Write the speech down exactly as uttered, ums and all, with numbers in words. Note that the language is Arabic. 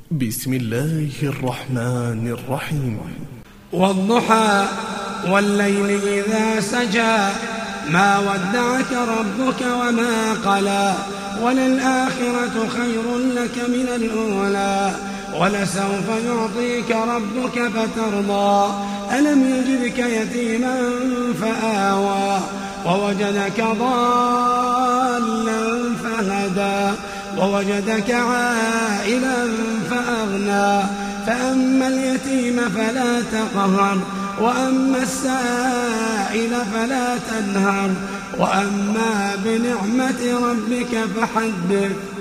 بسم الله الرحمن الرحيم. والضحى والليل إذا سجى ما ودعك ربك وما قلى وللآخرة خير لك من الأولى ولسوف يعطيك ربك فترضى ألم يجدك يتيما فآوى ووجدك ضالا فهدى ووجدك عائلا فأغنى فأما اليتيم فلا تقهر وأما السائل فلا تنهر وأما بنعمة ربك فحدث.